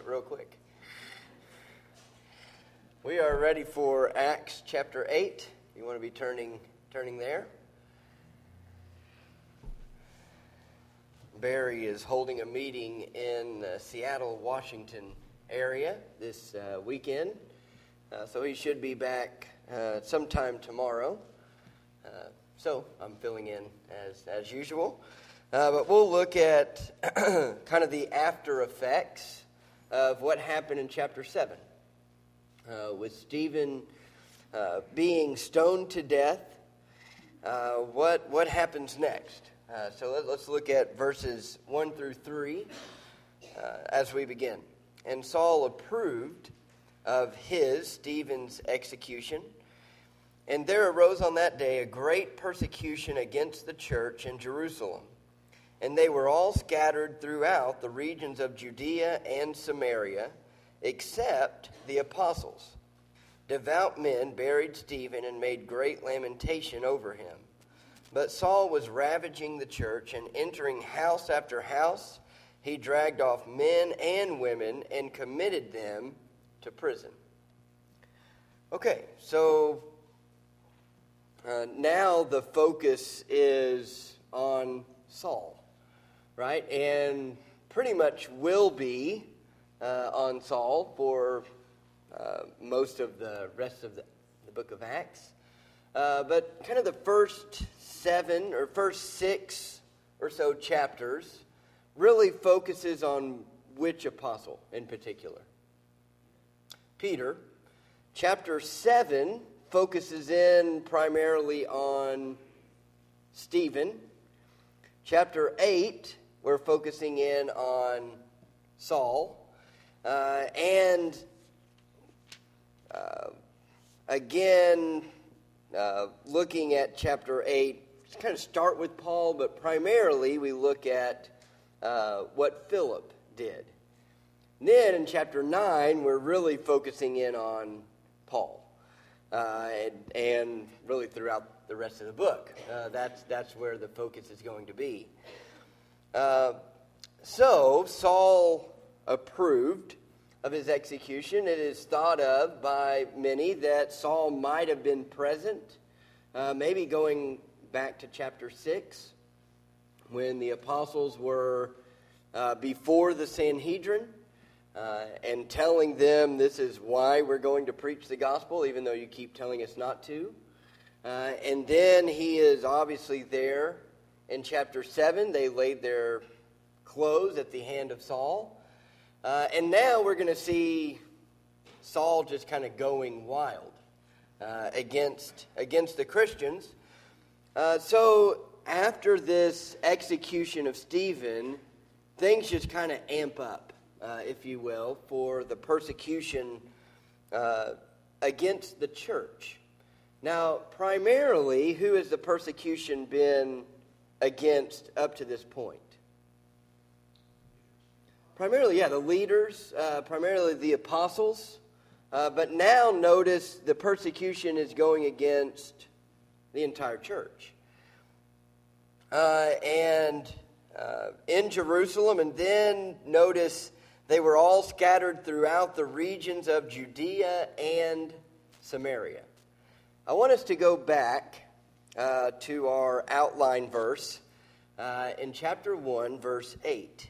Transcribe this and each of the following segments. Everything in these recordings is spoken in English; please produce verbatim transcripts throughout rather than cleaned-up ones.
went real quick. We are ready for Acts chapter eight. You want to be turning turning there. Barry is holding a meeting in the Seattle, Washington area this uh, weekend. Uh, so he should be back uh, sometime tomorrow. Uh, so I'm filling in as, as usual. Uh, but we'll look at kind of the after effects of what happened in chapter seven. Uh, with Stephen uh, being stoned to death, uh, what what happens next? Uh, so let, let's look at verses one through three uh, as we begin. And Saul approved of his, Stephen's, execution. And there arose on that day a great persecution against the church in Jerusalem. And they were all scattered throughout the regions of Judea and Samaria, except the apostles. Devout men buried Stephen and made great lamentation over him. But Saul was ravaging the church, and entering house after house, he dragged off men and women and committed them to prison. Okay, so uh, now the focus is on Saul, right? And pretty much will be Uh, on Saul for uh, most of the rest of the, the book of Acts. Uh, but kind of the first seven or first six or so chapters really focuses on which apostle in particular? Peter. Chapter seven focuses in primarily on Stephen. Chapter eight, we're focusing in on Saul. Uh, and uh, again, uh, looking at chapter eight, just kind of start with Paul, but primarily we look at uh, what Philip did. And then in chapter nine, we're really focusing in on Paul, uh, and, and really throughout the rest of the book. Uh, that's that's where the focus is going to be. Uh, so Saul approved of his execution. It is thought of by many that Saul might have been present, uh, maybe going back to chapter six, when the apostles were uh, before the Sanhedrin uh, and telling them this is why we're going to preach the gospel, even though you keep telling us not to. Uh, and then he is obviously there in chapter seven. They laid their clothes at the hand of Saul. Uh, and now we're going to see Saul just kind of going wild uh, against against the Christians. Uh, so after this execution of Stephen, things just kind of amp up, uh, if you will, for the persecution uh, against the church. Now, primarily, who has the persecution been against up to this point? Primarily, yeah, the leaders, uh, primarily the apostles. Uh, but now notice the persecution is going against the entire church. Uh, and uh, in Jerusalem, and then notice they were all scattered throughout the regions of Judea and Samaria. I want us to go back uh, to our outline verse uh, in chapter one, verse eight.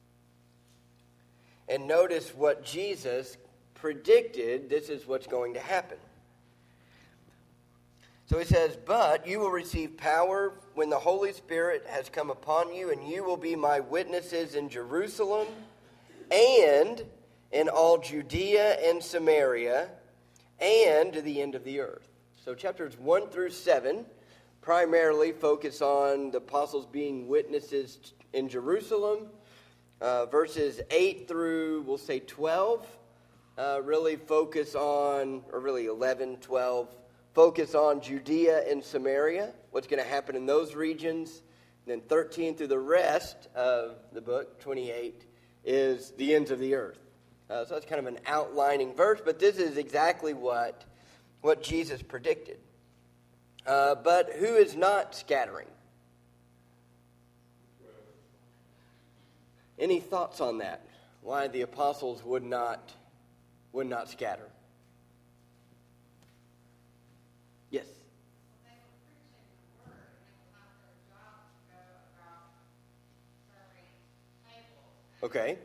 And notice what Jesus predicted, this is what's going to happen. So he says, "But you will receive power when the Holy Spirit has come upon you, and you will be my witnesses in Jerusalem and in all Judea and Samaria and to the end of the earth." So chapters one through seven primarily focus on the apostles being witnesses in Jerusalem. Uh, verses eight through, we'll say twelve, uh, really focus on, or really eleven, twelve, focus on Judea and Samaria, what's going to happen in those regions. And then thirteen through the rest of the book, twenty-eight, is the ends of the earth. Uh, so that's kind of an outlining verse, but this is exactly what, what Jesus predicted. Uh, but who is not scattering? Any thoughts on that? why the apostles would not would not scatter. Yes. Okay.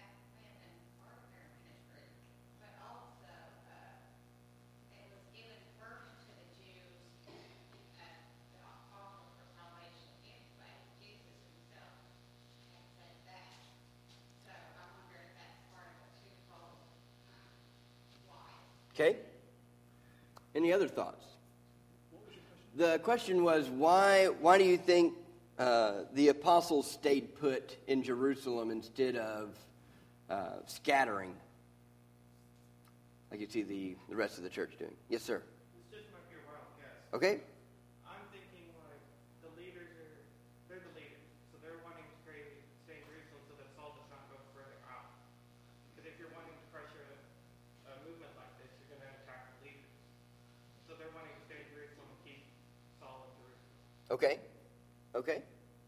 Okay. Any other thoughts? The question was, why why do you think uh, the apostles stayed put in Jerusalem instead of uh, scattering, like you see the, the rest of the church doing? Yes, sir. This just might be a wild guess. Okay. I'm thinking like the leaders are, they're the leaders, so they're wanting to stay, stay in Jerusalem so that Saul does not go further out. Because if you're wanting to pressure a, a movement like this, you're going to attack the leaders. So they're wanting to stay in Jerusalem and keep Saul in Jerusalem. Okay. Okay.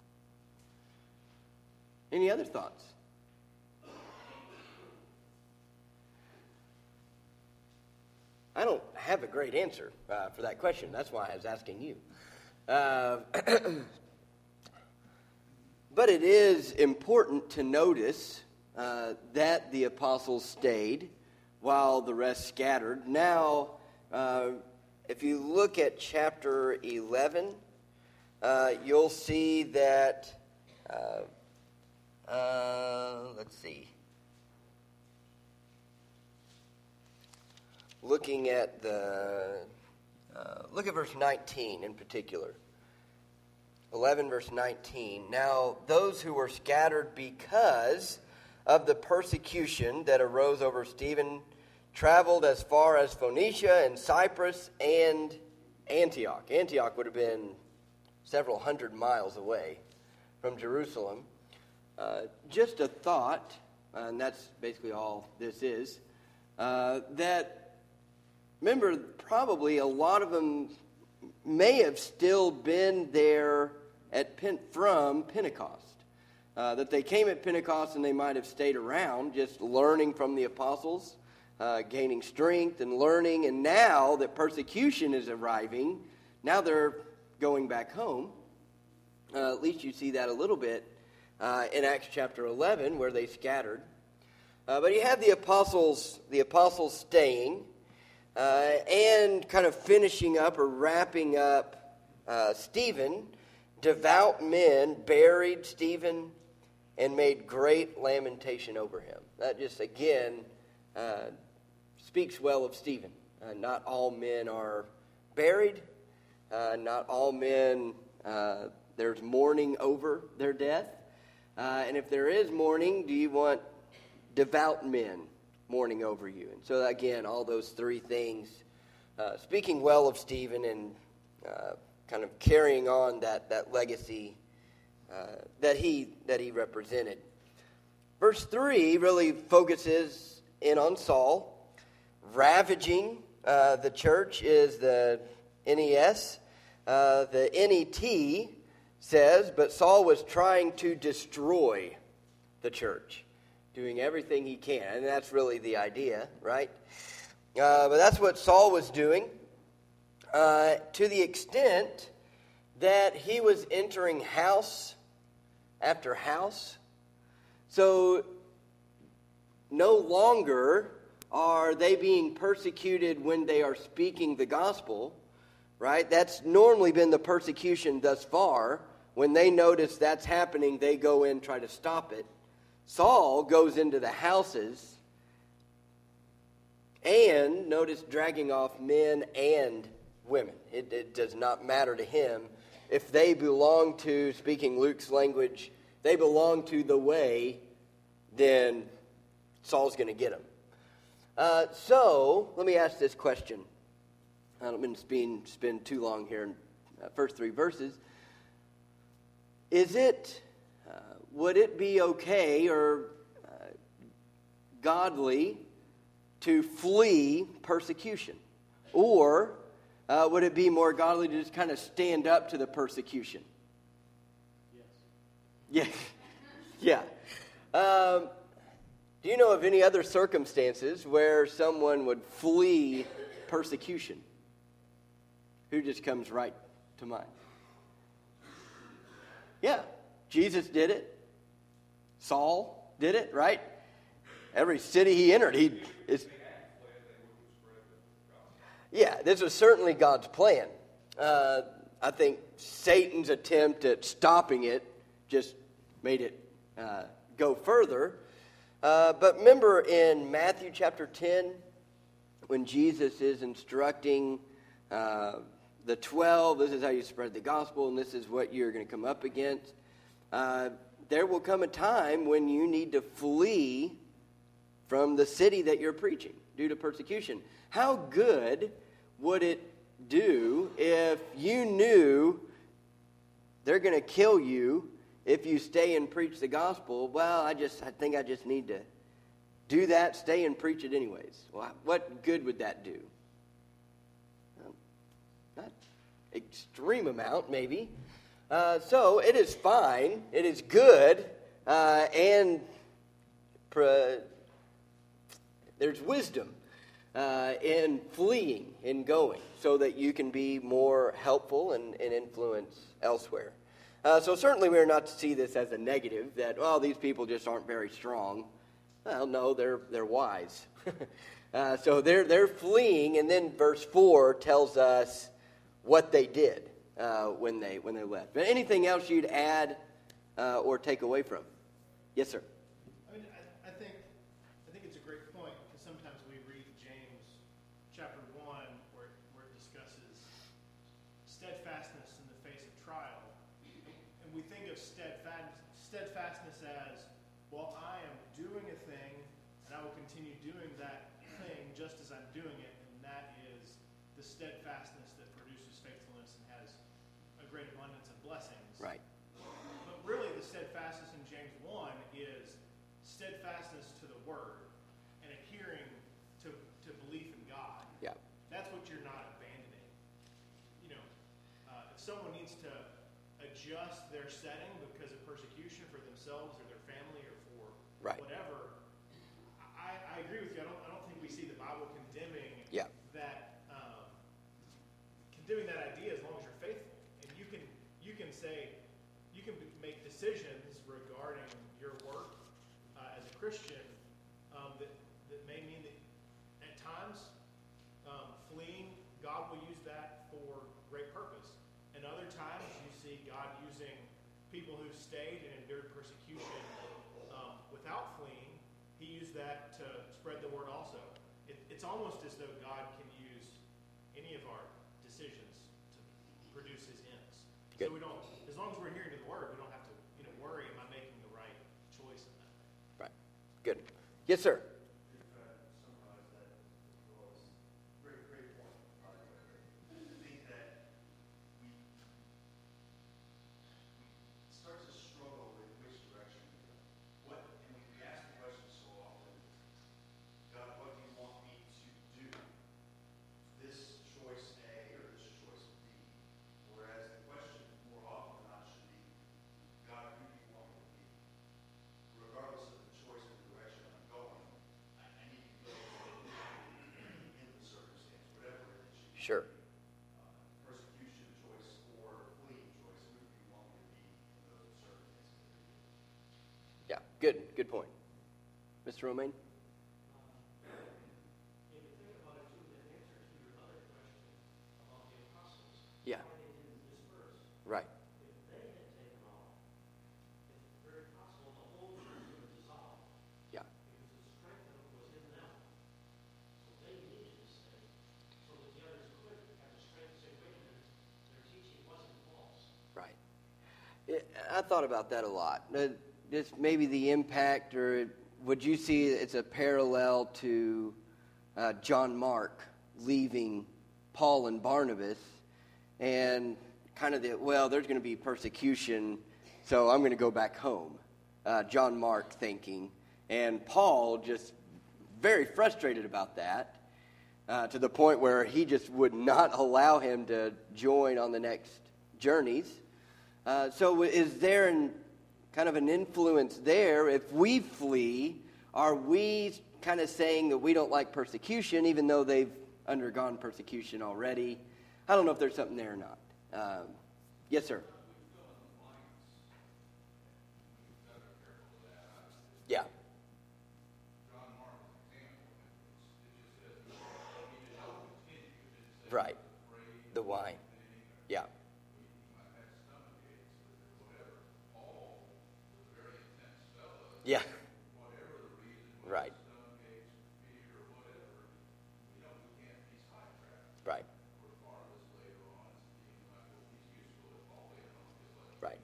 Any other thoughts? I don't have a great answer uh, for that question. That's why I was asking you. Uh, but it is important to notice uh, that the apostles stayed while the rest scattered. Now, uh, if you look at chapter eleven, uh, you'll see that, uh, uh, let's see. Looking at the, uh, look at verse nineteen in particular. eleven verse nineteen. Now, those who were scattered because of the persecution that arose over Stephen traveled as far as Phoenicia and Cyprus and Antioch. Antioch would have been several hundred miles away from Jerusalem. Uh, just a thought, and that's basically all this is, uh, that, remember, probably a lot of them may have still been there at Pen- from Pentecost. Uh, that they came at Pentecost and they might have stayed around just learning from the apostles, uh, gaining strength and learning. And now that persecution is arriving, now they're going back home. Uh, at least you see that a little bit uh, in Acts chapter eleven where they scattered. Uh, but you have the apostles, the apostles staying uh, and kind of finishing up or wrapping up uh, Stephen. Devout men buried Stephen and made great lamentation over him. That just, again, uh, speaks well of Stephen. Uh, not all men are buried. Uh, not all men, uh, there's mourning over their death. Uh, and if there is mourning, do you want devout men mourning over you? And so, again, all those three things, uh, speaking well of Stephen and uh, kind of carrying on that, that legacy uh, that he that he represented. Verse three really focuses in on Saul. Ravaging uh, the church is the N E S. Uh, the N E T says, but Saul was trying to destroy the church, doing everything he can. And that's really the idea, right? Uh, but that's what Saul was doing. Uh, to the extent that he was entering house after house. So no longer are they being persecuted when they are speaking the gospel, right? That's normally been the persecution thus far. When they notice that's happening, they go in, try to stop it. Saul goes into the houses and, notice, dragging off men and women. It, it does not matter to him. If they belong to, speaking Luke's language, they belong to the way, then Saul's going to get them. Uh, so, let me ask this question. I don't mean to spend, spend too long here in the first three verses. Is it, uh, would it be okay or uh, godly to flee persecution? Or Uh, would it be more godly to just kind of stand up to the persecution? Yes. Yeah. Yeah. Um, Do you know of any other circumstances where someone would flee persecution? Who just comes right to mind? Yeah, Jesus did it. Saul did it, right? Every city he entered, he is. Yeah, this was certainly God's plan. Uh, I think Satan's attempt at stopping it just made it uh, go further. Uh, but remember in Matthew chapter ten, when Jesus is instructing uh, the twelve, this is how you spread the gospel, and this is what you're going to come up against. Uh, there will come a time when you need to flee from the city that you're preaching due to persecution. How good would it do if you knew they're going to kill you if you stay and preach the gospel? Well, I just I think I just need to do that, stay and preach it anyways. Well, what good would that do? Well, not extreme amount, maybe. Uh, so it is fine. It is good, uh, and pre- there's wisdom uh, in fleeing, in going, so that you can be more helpful and, and influence elsewhere. Uh, so certainly we are not to see this as a negative, that, well, these people just aren't very strong. Well, no, they're they're wise. uh, so they're they're fleeing, and then verse four tells us what they did uh, when they when they left. But anything else you'd add uh, or take away from? Yes, sir. I mean, I, I think I think it's a great point, because sometimes we read James chapter one where where it discusses steadfastness in the face of trial, and we think of steadfast steadfastness as, well, I am doing a thing, and I will continue doing that thing just as I'm doing it, and that is the steadfastness that produces faithfulness and has a great abundance of blessings. Right. But really, the steadfastness in James one is steadfastness to the Word and adhering to, to belief in God. Yeah. That's what you're not abandoning. You know, uh, if someone needs to adjust their setting because of persecution for themselves or their family or for Right. whatever, I, I agree with you. I don't, I don't think we see the Bible condemning Yeah. that um, condemning that idea as long as you're faithful. And you can you can say you can make decisions regarding your work uh, as a Christian um, that that may mean that at times um, fleeing, God will use that for great purpose, and other times you see God using people who stayed and endured persecution um, without fleeing. He used that to spread the word also. It, it's almost as though God can use any of our decisions to produce his ends. Good. So we don't, as long as we're hearing to the word, we don't have to, you know, worry, am I making the right choice in that thing? Right. Good. Yes, sir. Sure. Persecution choice or fleeing choice, who do you want me to be in those circumstances? Yeah. Good. Good point. Mister Romaine? Yeah. Right. Yeah. Right. It, I thought about that a lot. Uh, Just maybe the impact, or would you see it's a parallel to uh, John Mark leaving Paul and Barnabas, and kind of the, well, there's going to be persecution, so I'm going to go back home. Uh, John Mark thinking, and Paul just very frustrated about that, uh, to the point where he just would not allow him to join on the next journeys. Uh, so is there an, kind of an influence there if we flee are we kind of saying that we don't like persecution even though they've undergone persecution already? I don't know if there's something there or not. Um, yes, sir. Yeah. Right. The wine. Yeah. Yeah. Right. Right. Right.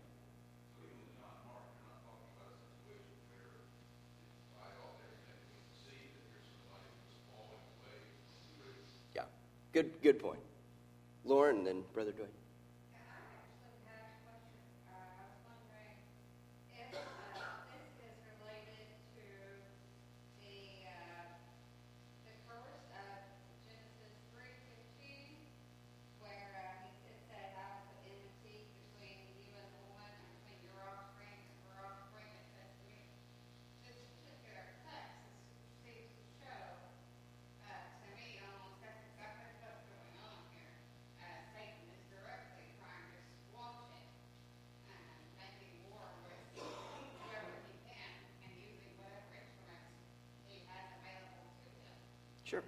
Yeah. Good good point. Lauren and then Brother Dwayne. Sure.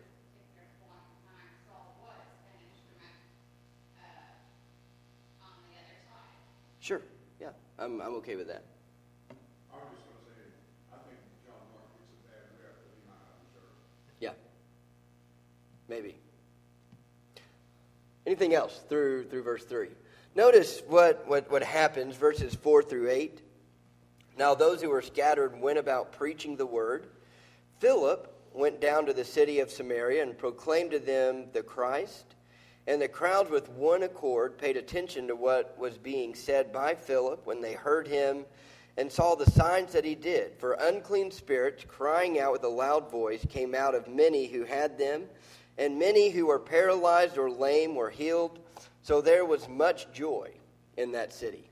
Sure. Yeah, I'm I'm okay with that. I was just going to say, I think John Mark gets a bad rep, but he might not deserve it. Yeah. Maybe. Anything else through through verse three? Notice what, what, what happens, verses four through eight. Now those who were scattered went about preaching the word. Philip went down to the city of Samaria and proclaimed to them the Christ. And the crowds with one accord paid attention to what was being said by Philip when they heard him and saw the signs that he did. For unclean spirits, crying out with a loud voice, came out of many who had them, and many who were paralyzed or lame were healed. So there was much joy in that city.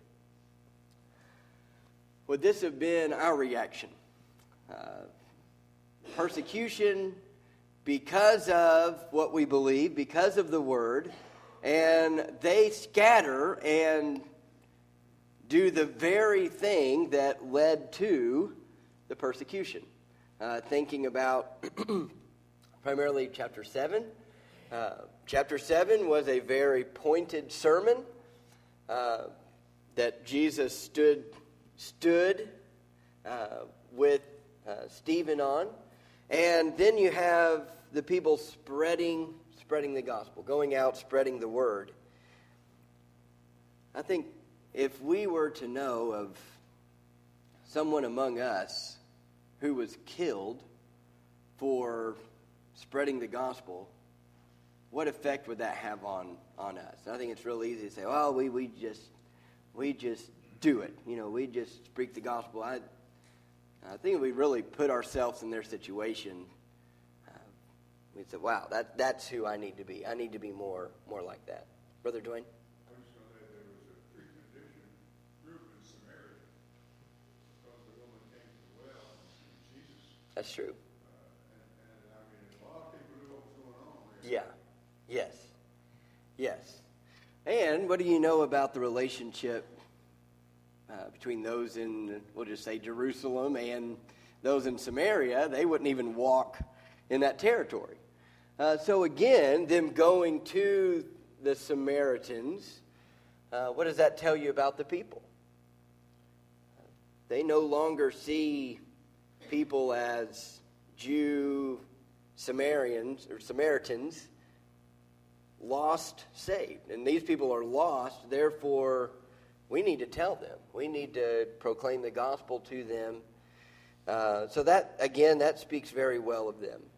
Would this have been our reaction? Uh, persecution because of what we believe, because of the word, and they scatter and do the very thing that led to the persecution. Uh, thinking about primarily chapter seven. Uh, chapter seven was a very pointed sermon uh, that Jesus stood stood uh, with uh, Stephen on. And then you have the people spreading spreading the gospel, going out, spreading the word. I think if we were to know of someone among us who was killed for spreading the gospel, what effect would that have on, on us? I think it's real easy to say, well, we, we just we just do it. You know, we just speak the gospel. I I think we really put ourselves in their situation. Uh, we said, wow, that that's who I need to be. I need to be more more like that. Brother Dwayne? I just know that there was a pre-condition group in Samaria because the woman came to the well and Jesus. That's true. Uh, and, and I mean, a lot of people knew what was going on there. Yeah. Yes. Yes. And what do you know about the relationship Uh, between those in, we'll just say, Jerusalem and those in Samaria? They wouldn't even walk in that territory. Uh, so again, them going to the Samaritans, uh, what does that tell you about the people? They no longer see people as Jew Samaritans or Samaritans, lost, saved. And these people are lost, therefore we need to tell them. We need to proclaim the gospel to them. Uh, so that, again, that speaks very well of them.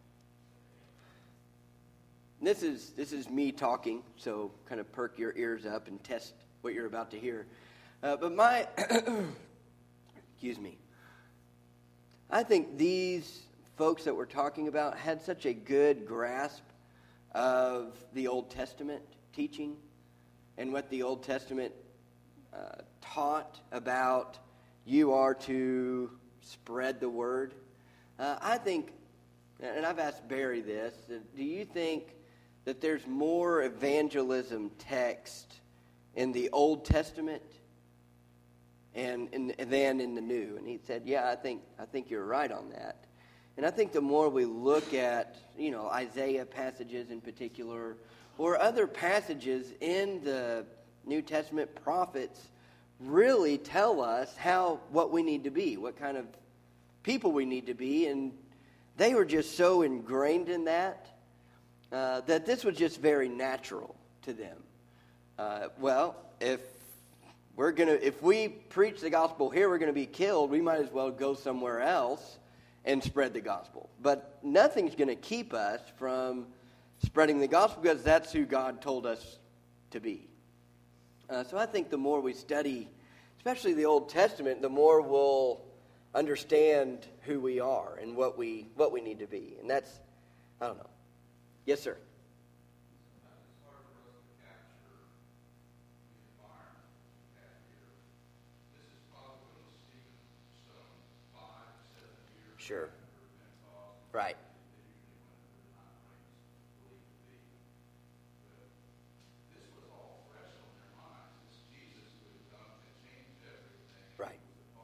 This is this is me talking, so kind of perk your ears up and test what you're about to hear. Uh, but my, excuse me, I think these folks that we're talking about had such a good grasp of the Old Testament teaching and what the Old Testament Uh, taught about you are to spread the word. Uh, I think, and I've asked Barry this, do you think that there's more evangelism text in the Old Testament and in, than in the New? And he said, yeah, I think I think you're right on that. And I think the more we look at, you know, Isaiah passages in particular, or other passages in the New Testament, prophets really tell us how, what we need to be, what kind of people we need to be. And they were just so ingrained in that, uh, that this was just very natural to them. Uh, well, if we're gonna, if we preach the gospel here, we're going to be killed, we might as well go somewhere else and spread the gospel. But nothing's going to keep us from spreading the gospel, because that's who God told us to be. Uh, so I think the more we study, especially the Old Testament, the more we'll understand who we are and what we what we need to be. And that's, I don't know. Yes, sir. Sure. Right. Right.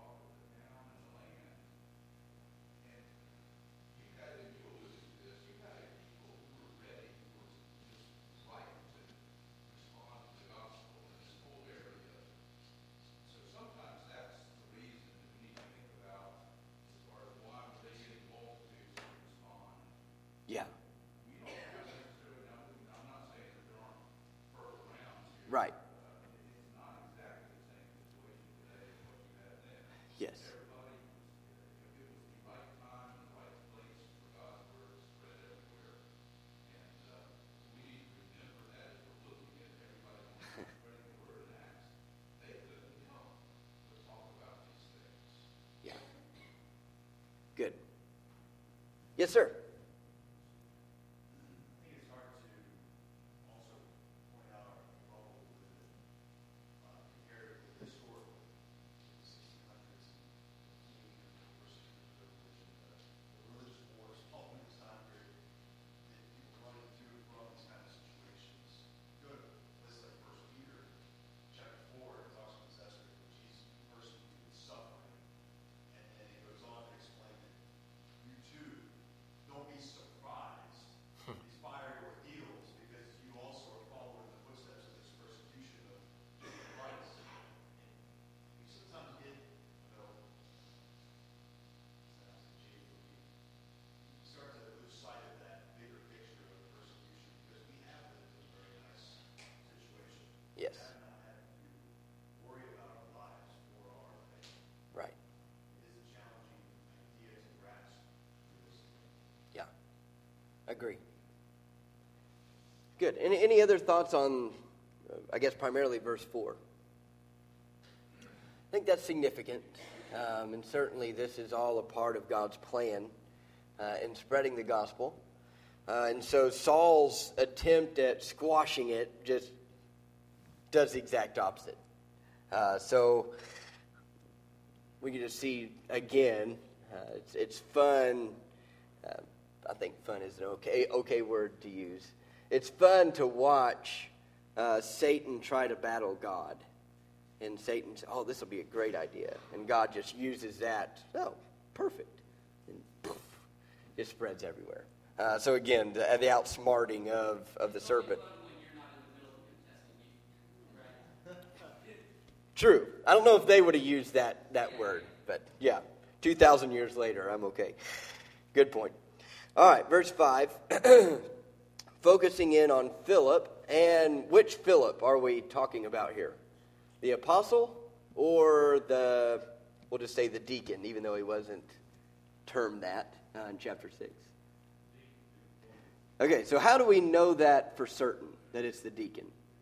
Yeah. Right. Yes. Yeah. Good. Yes, sir. Yes. Right. Yeah. Agree. Good. Any, any other thoughts on, uh, I guess, primarily verse four? I think that's significant. Um, and certainly this is all a part of God's plan uh, in spreading the gospel. Uh, and so Saul's attempt at squashing it just does the exact opposite. Uh, so we can just see again, uh, it's, it's fun. Uh, I think fun is an okay okay word to use. It's fun to watch uh, Satan try to battle God, and Satan says, "Oh, this will be a great idea," and God just uses that. Oh, perfect, and poof, it spreads everywhere. Uh, so again, the, the outsmarting of of the serpent. True. I don't know if they would have used that, that word, but yeah, two thousand years later, I'm okay. Good point. All right, verse five, focusing in on Philip. And which Philip are we talking about here? The apostle or the, we'll just say the deacon, even though he wasn't termed that uh, in chapter six? Okay, so how do we know that for certain, that it's the deacon?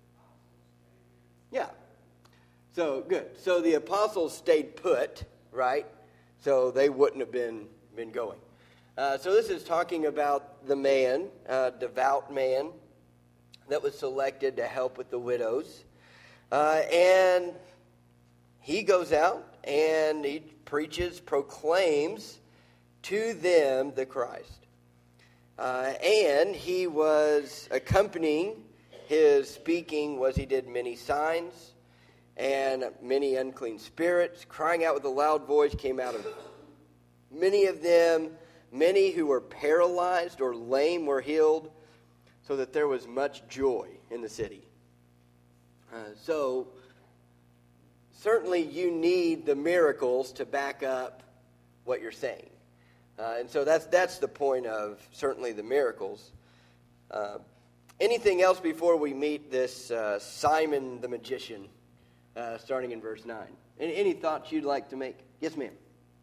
Yeah. So, good. So the apostles stayed put, right? So they wouldn't have been, been going. Uh, so this is talking about the man, uh, devout man, that was selected to help with the widows. Uh, and he goes out and he preaches, proclaims to them the Christ. Uh, and he was accompanying his speaking was he did many signs, and many unclean spirits, crying out with a loud voice, came out of him. Many of them, many who were paralyzed or lame were healed, so that there was much joy in the city. Uh, so, certainly you need the miracles to back up what you're saying. Uh, and so that's that's the point of certainly the miracles. Uh, anything else before we meet this uh, Simon the magician, uh, starting in verse nine? Any, any thoughts you'd like to make? Yes, ma'am.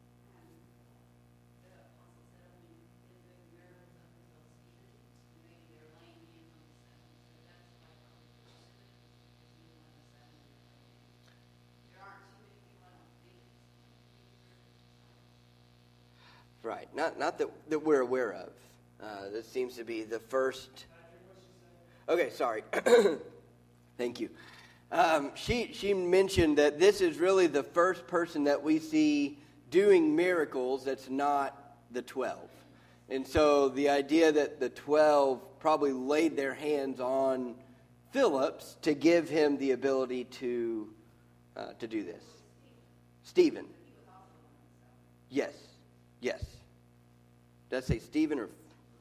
Right, not not that, that we're aware of. Uh, this seems to be the first. Okay, sorry. Thank you. Um, she she mentioned that this is really the first person that we see doing miracles that's not the twelve. And so the idea that the twelve probably laid their hands on Philip to give him the ability to uh, to do this. Stephen. Yes. Yes. Did I say Stephen or?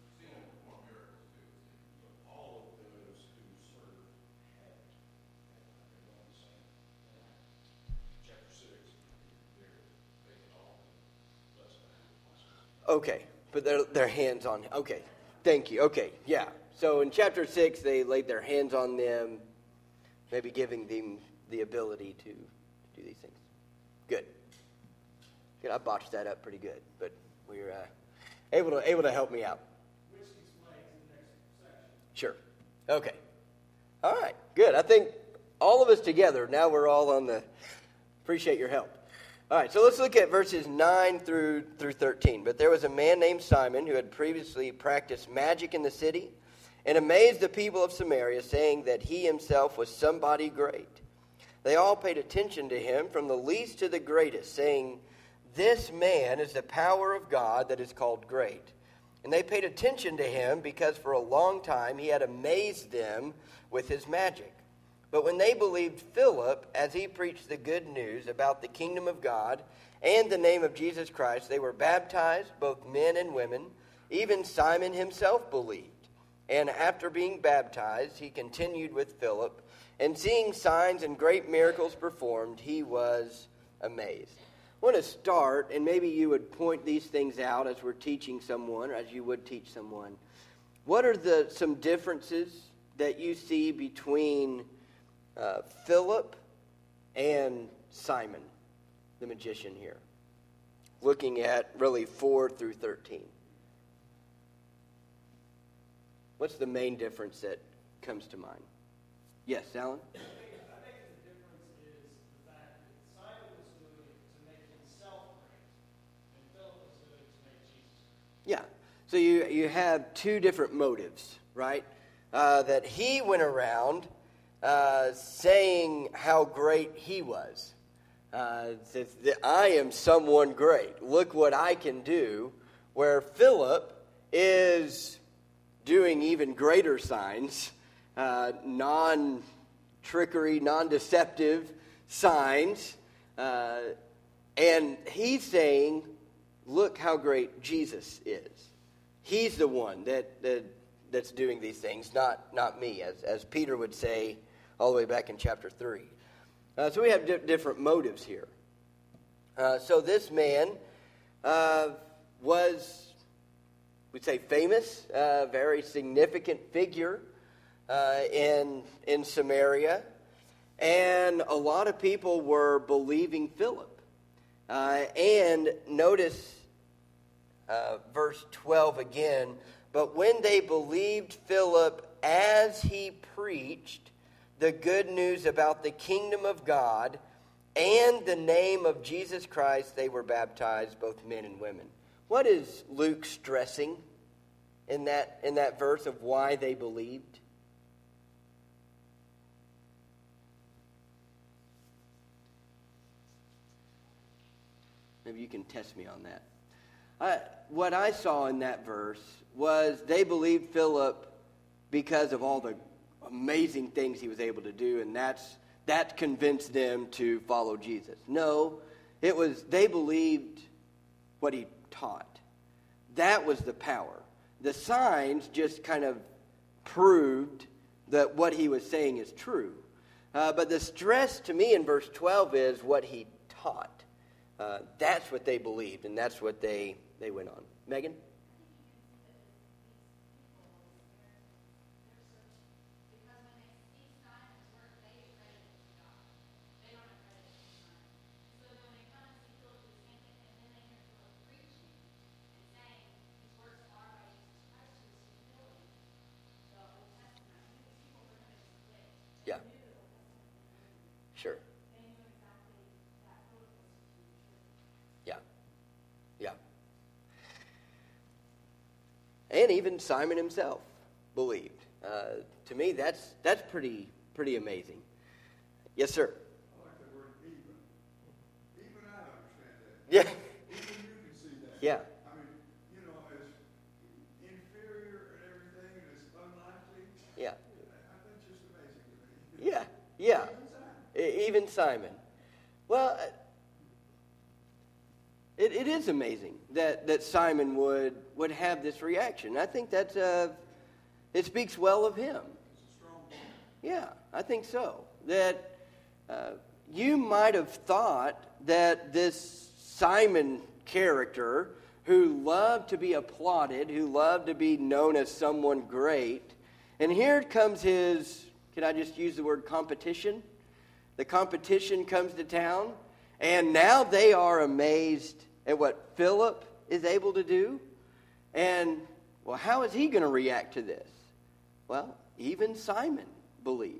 All of those who served had, they were on the same. Chapter six, they're taking all less than. Okay, but their their hands on. Okay, thank you. Okay, yeah. So in chapter six, they laid their hands on them, maybe giving them the ability to do these things. Good. Good. I botched that up pretty good, but we're uh, able to able to help me out. Which explains the next section. Sure. Okay. All right. Good. I think all of us together, now we're all on the, appreciate your help. All right, so let's look at verses nine through, through thirteen. But there was a man named Simon who had previously practiced magic in the city and amazed the people of Samaria, saying that he himself was somebody great. They all paid attention to him, from the least to the greatest, saying, "This man is the power of God that is called great." And they paid attention to him because for a long time he had amazed them with his magic. But when they believed Philip as he preached the good news about the kingdom of God and the name of Jesus Christ, they were baptized, both men and women. Even Simon himself believed. And after being baptized, he continued with Philip, and seeing signs and great miracles performed, he was amazed. I want to start, and maybe you would point these things out as we're teaching someone, or as you would teach someone. What are the some differences that you see between uh, Philip and Simon, the magician here? Looking at really four through thirteen. What's the main difference that comes to mind? Yes, Alan? I think, I think the difference is the fact that Simon was doing it to make himself great, and Philip was doing it to make Jesus great. Yeah. So you, you have two different motives, right? Uh, that he went around uh, saying how great he was. Uh, says that I am someone great. Look what I can do. Where Philip is doing even greater signs, uh, non-trickery, non-deceptive signs. Uh, and he's saying, look how great Jesus is. He's the one that, that that's doing these things, not not me, as, as Peter would say all the way back in chapter three. Uh, so we have di- different motives here. Uh, so this man uh, was, we'd say, famous, a uh, very significant figure uh, in in Samaria, and a lot of people were believing Philip. Uh, and notice uh, verse twelve again. But when they believed Philip as he preached the good news about the kingdom of God and the name of Jesus Christ, they were baptized, both men and women. What is Luke stressing in that in that verse of why they believed? Maybe you can test me on that. I, what I saw in that verse was they believed Philip because of all the amazing things he was able to do, and that's that convinced them to follow Jesus. No, it was they believed what he taught. That was the power. The signs just kind of proved that what he was saying is true. Uh, but the stress to me in verse twelve is what he taught. Uh, that's what they believed, and that's what they, they went on. Megan? Yeah. Sure. Yeah. Yeah. And even Simon himself believed. Uh, to me, that's that's pretty pretty amazing. Yes, sir. I like the word even. Even I understand that. Yeah. Even you can see that. Yeah. I mean, you know, as inferior and everything, and as unlikely. Yeah. I, I think it's just amazing to me. Yeah. Yeah. Even Simon. E- Even Simon. Well, uh, it, it is amazing that, that Simon would, would have this reaction. I think that's uh, it speaks well of him. It's a strong point. Yeah, I think so. That uh, you might have thought that this Simon character, who loved to be applauded, who loved to be known as someone great, and here comes his, can I just use the word competition? The competition comes to town, and now they are amazed at what Philip is able to do. And, well, how is he going to react to this? Well, even Simon believed.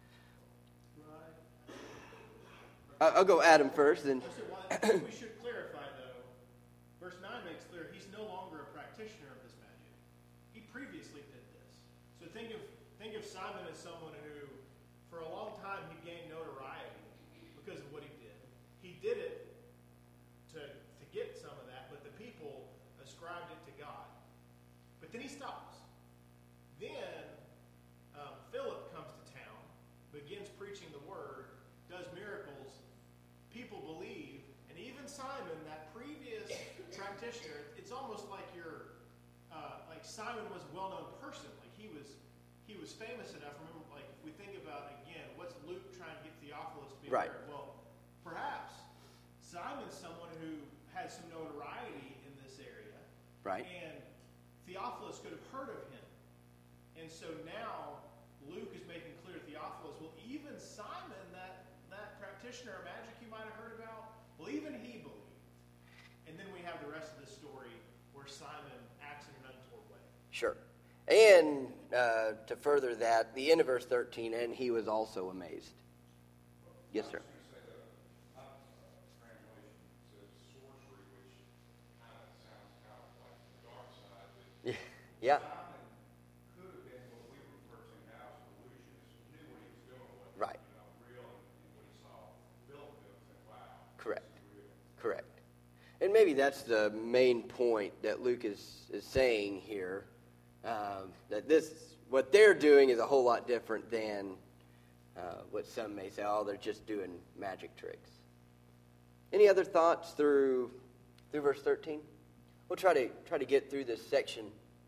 I- I'll go Adam first, then. We should clarify, though, verse nine makes clear he's no longer a practitioner of this magic. He previously did this. So think of think of Simon as someone who, for a long time, he gained notoriety because of what he did. He did it to, to get some of that, but the people ascribed it to God. But then he stops. Then um, Philip comes to town, begins preaching the word, does miracles. People believe, and even Simon, that previous practitioner, it's almost like you're, uh, like Simon was a well-known person. Like he was, he was famous enough. Remember, like if we think about again, what's Luke trying to get Theophilus to be Right. aware of? Well, perhaps Simon's someone who has some notoriety in this area, Right. and Theophilus could have heard of him. And so now Luke is making clear to Theophilus, well, even Simon, that, that practitioner of magic you might have heard about, well, even he believed. And then we have the rest of the story where Simon acts in an untoward way. Sure. And uh, to further that, the end of verse thirteen, and he was also amazed. Yes, sir. I was going to say that uh, translation says sorcery, which kind of sounds kind of like the dark side. But Yeah. Simon could have been what we refer to now as an illusionist, knew what he was doing, what Right. you know, real, and, and when he saw Philip do it, said, "Wow, Correct. this is real." Correct. And maybe that's the main point that Luke is, is saying here, um, that this, what they're doing is a whole lot different than uh, what some may say, oh, they're just doing magic tricks. Any other thoughts through through verse thirteen? We'll try to try to get through this section.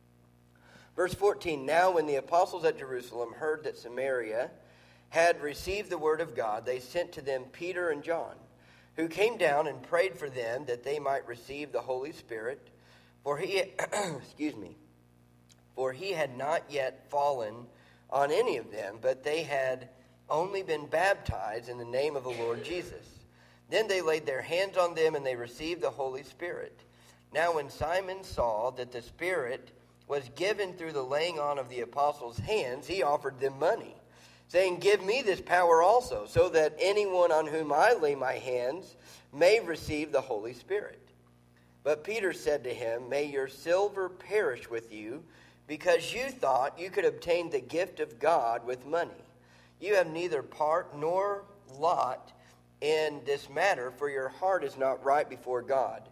Verse fourteen, now when the apostles at Jerusalem heard that Samaria had received the word of God, they sent to them Peter and John, who came down and prayed for them that they might receive the Holy Spirit, for he, excuse me, for he had not yet fallen on any of them, but they had only been baptized in the name of the Lord Jesus. Then they laid their hands on them, and they received the Holy Spirit. Now when Simon saw that the Spirit was given through the laying on of the apostles' hands, he offered them money, saying, give me this power also, so that anyone on whom I lay my hands may receive the Holy Spirit. But Peter said to him, may your silver perish with you, because you thought you could obtain the gift of God with money. You have neither part nor lot in this matter, for your heart is not right before God.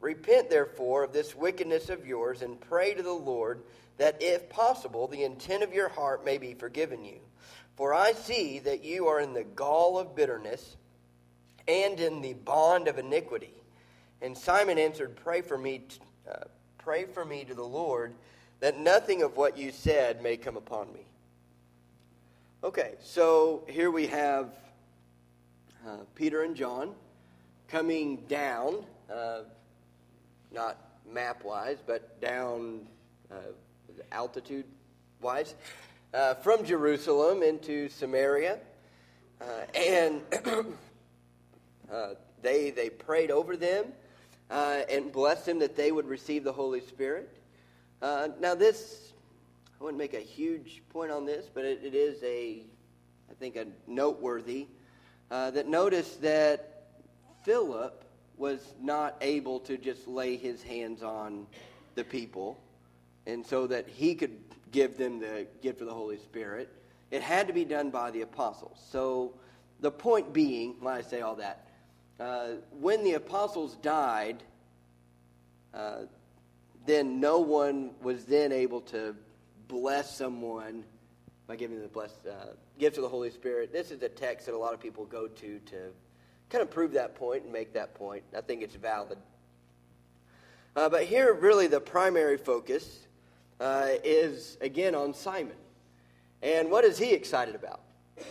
Repent, therefore, of this wickedness of yours, and pray to the Lord that, if possible, the intent of your heart may be forgiven you. For I see that you are in the gall of bitterness and in the bond of iniquity. And Simon answered, Pray for me, t- uh, pray for me to the Lord, that nothing of what you said may come upon me. Okay, so here we have uh, Peter and John coming down, uh, not map-wise, but down uh, altitude-wise, uh, from Jerusalem into Samaria. Uh, and uh, they, they prayed over them uh, and blessed them that they would receive the Holy Spirit. Uh, now this, I wouldn't make a huge point on this, but it, it is a, I think, a noteworthy, uh, that notice that Philip was not able to just lay his hands on the people, and so that he could give them the gift of the Holy Spirit. It had to be done by the apostles. So the point being, when I say all that, uh, when the apostles died, uh, then no one was then able to bless someone by giving them the blessed uh, gifts of the Holy Spirit. This is a text that a lot of people go to to kind of prove that point and make that point. I think it's valid. Uh, but here, really, the primary focus uh, is, again, on Simon. And what is he excited about?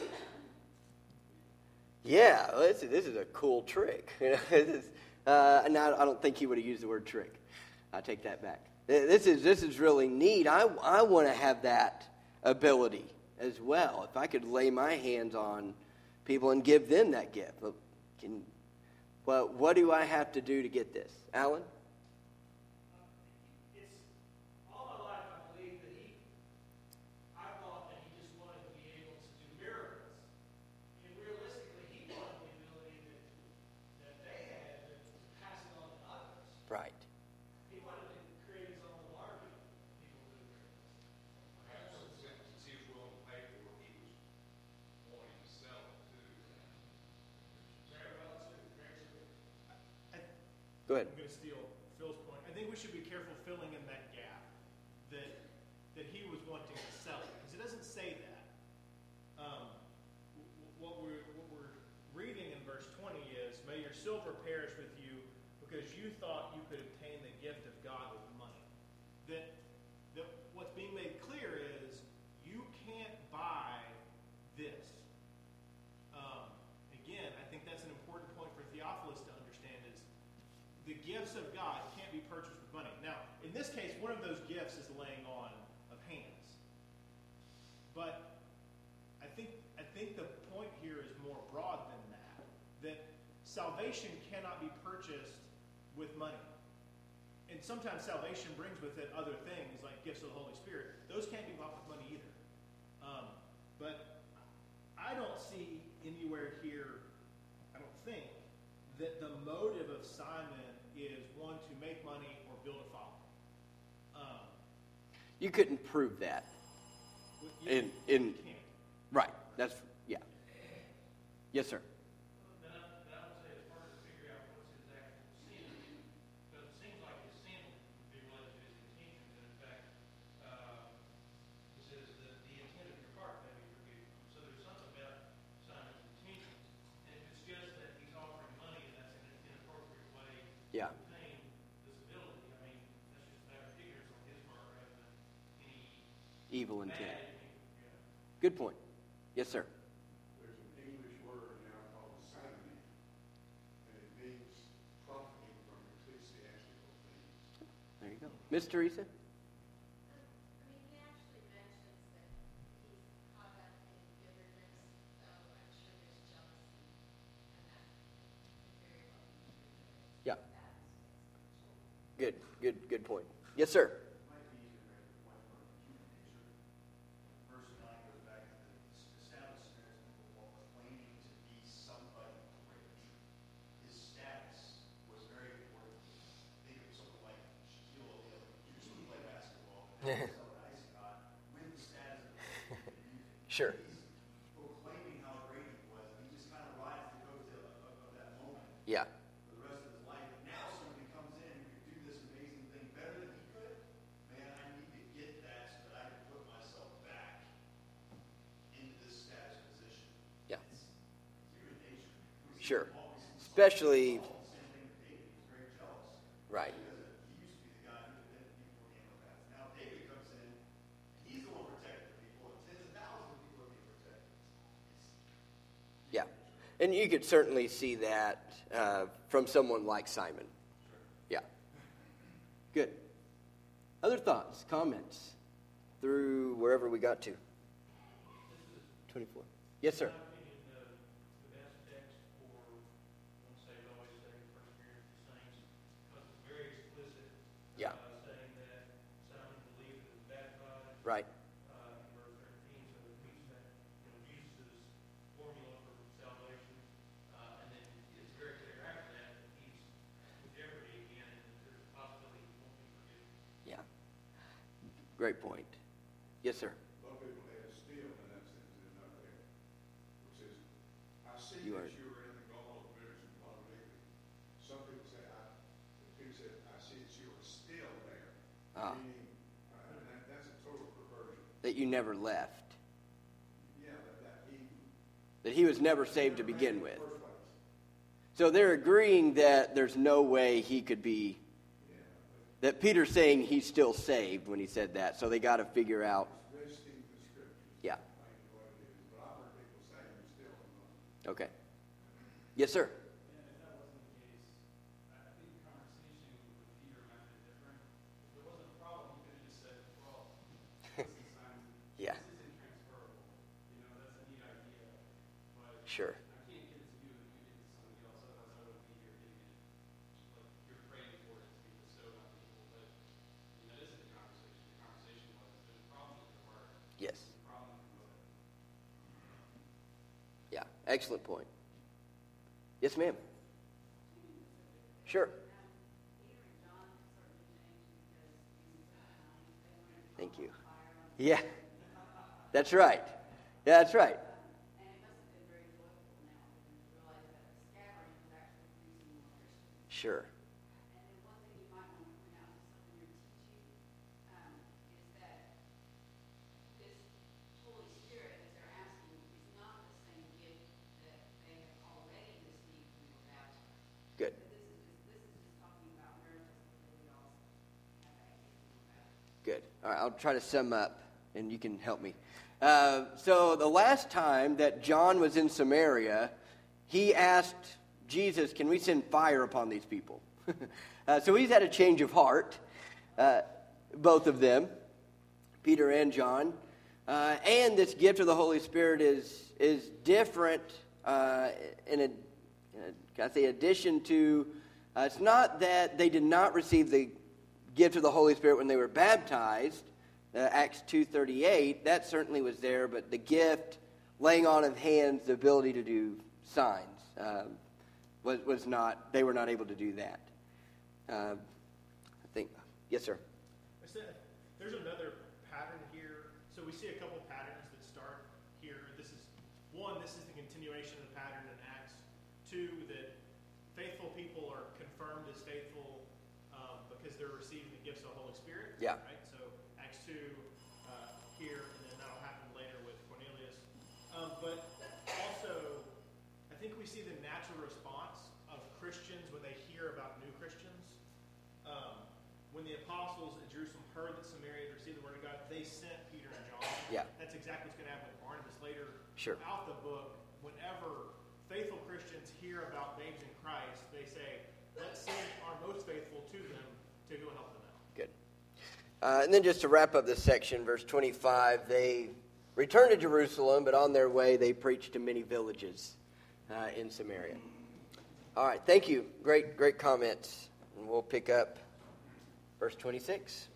Yeah, well, this, is, this is a cool trick. You know, this is, uh, and I, I don't think he would have used the word trick. I take that back. This is this is really neat. I, I want to have that ability as well. If I could lay my hands on people and give them that gift. Can, well, what do I have to do to get this? Alan? It's all my life I believe that he, I thought that he just wanted to be able to do miracles. And realistically, he wanted the ability that, that they had to pass it on to others. Right. He wanted to create his own army of people to do miracles. Perhaps since he was willing to pay for it, he was wanting to sell it too. Very well, too. Very true. Go ahead. I'm going to steal Phil's point. I think we should be careful filling in that gap that that he was wanting to sell it, because it doesn't say that. Um, w- what we're what we're reading in verse twenty is, "May your silver perish with you, because you thought you could obtain the gift of God with money." That that what's being made clear is you can't buy this. Um, again, I think that's an important point for Theophilus to understand is the gifts of God can't be purchased with money. Now, in this case, one of those gifts is the laying on of hands. But I think I think the point here is more broad than that. That salvation cannot be purchased with money. And sometimes salvation brings with it other things like gifts of the Holy Spirit. Those can't be bought with money either. Um, but I don't see anywhere here, I don't think, that the motive of Simon is one to make money or build a following. Um, You couldn't prove that. you, In in you can't. right. That's yeah. Yes, sir. Then I, then I would say it's hard to figure out what's his actual sin. Because it seems like his sin would be related to his intentions. And in fact, uh, he says that the intent of your heart may be forgiven. So there's something about Simon's intentions. And if it's just that he's offering money and that's in an inappropriate way Yeah. to obtain this ability, I mean, that's just a matter of ignorance on his part rather than any Evil bad intent. intent. Yeah. Good point. Yes, sir. There's an English word now called simony, and it means profiting from ecclesiastical things. There you go. Miss Teresa? I mean, he actually mentions that he's caught up in bitterness, so I'm sure there's jealousy, and that could very well be true. Yeah. That's Good. Good. Good point. Yes, sir. Might be easier to make one from human nature. Verse nine goes back to the established spirits of people while claiming to be somebody great. His status was very important. Think of someone like Shaquille O'Neal, who used to play basketball. So nice God, win the status of the Sure. He's proclaiming how great he was, and he just kind of rides the coattail of, of, of that moment Yeah. for the rest of his life. Now somebody comes in who Sure. Especially, right. He used to be the guy who defended people from animal bats. Now David comes in, he's the one protecting the people, and tens of thousands of people are being protected. Yeah. And you could certainly see that uh, from someone like Simon. Yeah. Good. Other thoughts, comments through wherever we got to? twenty-four. Yes, sir. In my opinion, the, the best text for once saved, always saved, perseverance of the saints, because it's very explicit. Yeah. Uh, saying that Simon believed and was baptized. Right. Uh, in verse thirteen, so it meets that, you know, Jesus' formula for salvation. Uh, and then it's very clear after that that he's with jeopardy again, and that there's a possibility he won't be forgiven. Yeah. Great point. Yes, sir. A lot of people have still in that sense in not there. Which is, I see You that are- you were in the gall of bitterness and positivity. Some people say, I, Peter said, I see that you are still there. Ah. Meaning, uh, and that, that's a total perversion. That you never left. Yeah, that, that he. That he was never saved to never begin made with. it in the first place. So they're agreeing that there's no way he could be, Yeah, that Peter's saying he's still saved when he said that. So they got to figure out, but resting the scriptures. yeah, Like what it is. But I've heard people say you're still in the. okay. Yes, sir. And if that wasn't the case, I I think the conversation with Peter might have been different. If there wasn't a problem, he could have just said, well, listen, Simon, Yeah. this isn't transferable. You know, that's a neat idea. But Sure. I can't give it to you if you give it to somebody else, otherwise I wouldn't be here giving it. Like, you're praying for it to be bestowed on people. But, you know, this is the conversation. The conversation was, there's a problem with the heart. Yes. There's a problem with the motive. Yeah. Excellent point. Yes, ma'am. Sure. Thank you. Yeah. That's right. Yeah, that's right. And it must have been very joyful now to realize that the scattering was actually producing more Christians. Sure. And then one thing you might want to point out is something you're teaching um, is that this Holy Spirit, as they're asking, is not the same gift that they have already received when they were baptized. Good. But this is just this is just talking about miracles that we also have that gift when we're baptized. Good. All right, I'll try to sum up, and you can help me. Uh, so the last time that John was in Samaria, he asked Jesus, can we send fire upon these people? uh, so he's had a change of heart, uh, both of them, Peter and John. Uh, and this gift of the Holy Spirit is, is different uh, in a, in a, can I say, addition to, uh, it's not that they did not receive the gift of the Holy Spirit when they were baptized, uh, Acts two thirty-eight, that certainly was there, but the gift, laying on of hands, the ability to do signs, um, was, was not, they were not able to do that. Uh, I think, yes, sir. I said, there's another pattern here. So we see a couple patterns that start here. This is one, this is the continuation of the pattern in Acts. Two, that faithful people are confirmed as faithful um, because they're receiving the gifts of the Holy Spirit. Yeah. Right? So Acts two uh, here, and then that'll happen later with Cornelius. Um, but also, I think we see the natural response of Christians when they hear about new Christians. Um, when the apostles at Jerusalem heard that Samaria had received the word of God, they sent Peter and John. Yeah. That's exactly what's going to happen with Barnabas later. Sure. Throughout the book, whenever faithful Christians hear about babes in Christ, they say, let's send our most faithful to them to go help them out. Good. Uh, and then just to wrap up this section, verse twenty-five, they returned to Jerusalem, but on their way they preached to many villages uh, in Samaria. All right, thank you. Great, great comments. And we'll pick up verse twenty-six.